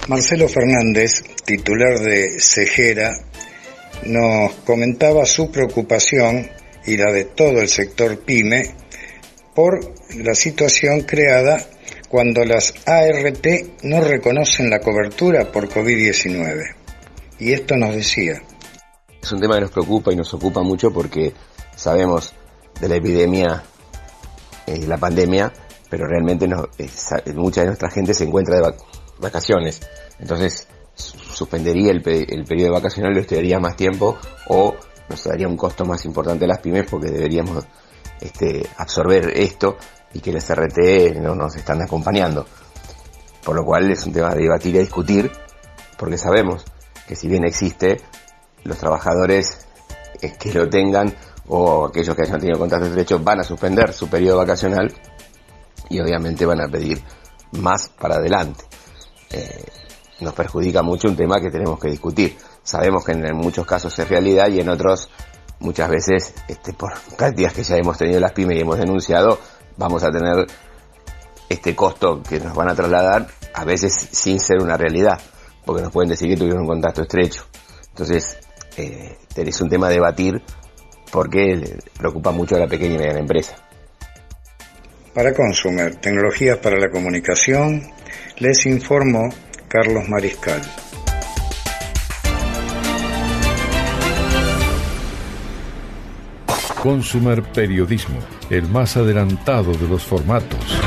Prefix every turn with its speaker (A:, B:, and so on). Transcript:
A: Marcelo Fernández, titular de Segera, nos comentaba su preocupación y la de todo el sector PYME por la situación creada cuando las ART no reconocen la cobertura por COVID-19. Y esto nos decía.
B: Es un tema que nos preocupa y nos ocupa mucho porque sabemos de la epidemia y la pandemia, pero realmente mucha de nuestra gente se encuentra de vacaciones. Entonces suspendería el periodo vacacional, lo estudiaría más tiempo o nos daría un costo más importante a las pymes porque deberíamos absorber esto y que las RT no nos están acompañando. Por lo cual es un tema de debatir y discutir, porque sabemos que si bien existe, los trabajadores que lo tengan o aquellos que hayan tenido contacto estrecho van a suspender su periodo vacacional y obviamente van a pedir más para adelante. Nos perjudica mucho un tema que tenemos que discutir. Sabemos que en muchos casos es realidad y en otros muchas veces por prácticas que ya hemos tenido las pymes y hemos denunciado, vamos a tener este costo que nos van a trasladar a veces sin ser una realidad, porque nos pueden decir que tuvieron un contacto estrecho. Entonces es un tema a debatir porque le preocupa mucho a la pequeña y mediana empresa.
A: Para Consumer, tecnologías para la comunicación, les informó Carlos Mariscal.
C: Consumer Periodismo, el más adelantado de los formatos.